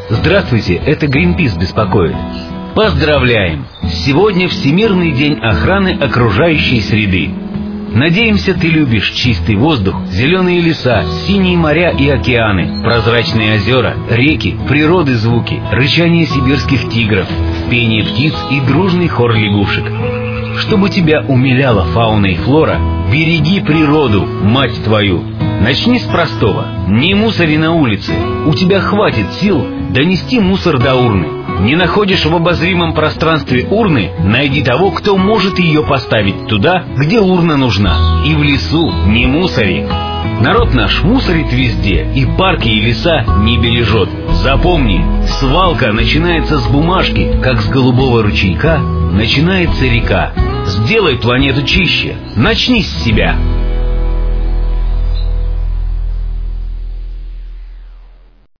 Здравствуйте, это Greenpeace беспокоит. Поздравляем! Сегодня Всемирный день охраны окружающей среды. Надеемся, ты любишь чистый воздух, зеленые леса, синие моря и океаны, прозрачные озера, реки, природы звуки, рычание сибирских тигров, пение птиц и дружный хор лягушек. Чтобы тебя умиляла фауна и флора, береги природу, мать твою. Начни с простого. Не мусори на улице. У тебя хватит сил донести мусор до урны. Не находишь в обозримом пространстве урны, найди того, кто может ее поставить туда, где урна нужна. И в лесу не мусори. Народ наш мусорит везде, и парки, и леса не бережет. Запомни, свалка начинается с бумажки, как с голубого ручейка начинается река. Сделай планету чище. Начни с себя.